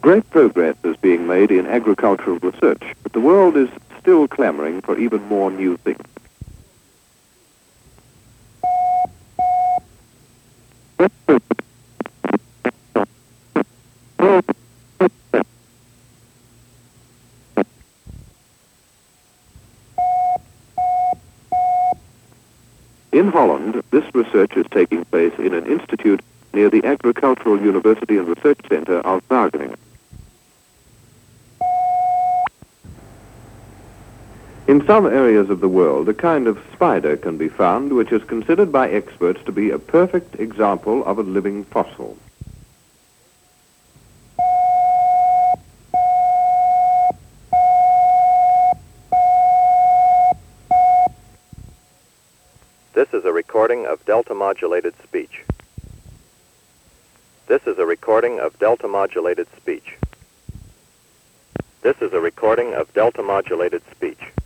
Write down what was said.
Great progress is being made in agricultural research, but the world is still clamoring for even more new things. In Holland, this research is taking place in an institute near the Agricultural University and Research Center of Wageningen. In some areas of the world, a kind of spider can be found which is considered by experts to be a perfect example of a living fossil. This is a recording of delta-modulated speech. This is a recording of delta-modulated speech. This is a recording of delta-modulated speech.